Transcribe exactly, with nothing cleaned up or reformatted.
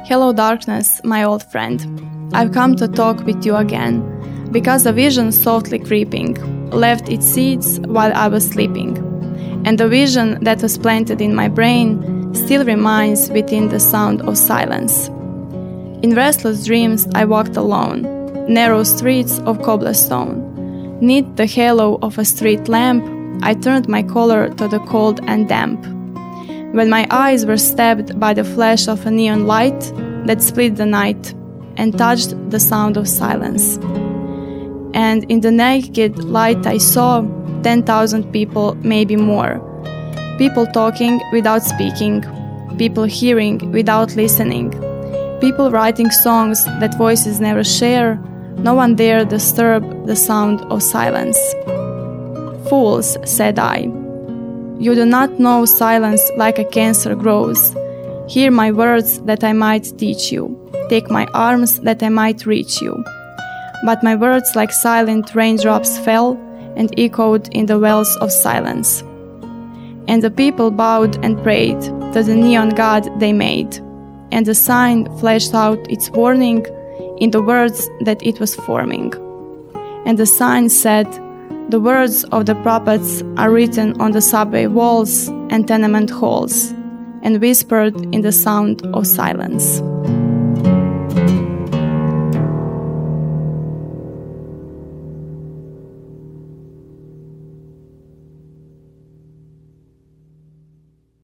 Hello darkness, my old friend. I've come to talk with you again, because a vision softly creeping left its seeds while I was sleeping, and the vision that was planted in my brain still remains within the sound of silence. In restless dreams I walked alone, narrow streets of cobblestone. 'Neath the halo of a street lamp, I turned my collar to the cold and damp. When my eyes were stabbed by the flash of a neon light that split the night and touched the sound of silence. And in the naked light I saw ten thousand people, maybe more. People talking without speaking, people hearing without listening, people writing songs that voices never share. No one dare disturb the sound of silence. Fools, said I, you do not know silence like a cancer grows. Hear my words that I might teach you. Take my arms that I might reach you. But my words like silent raindrops fell and echoed in the wells of silence. And the people bowed and prayed to the neon god they made, and the sign flashed out its warning in the words that it was forming. And the sign said, the words of the prophets are written on the subway walls and tenement halls, and whispered in the sound of silence.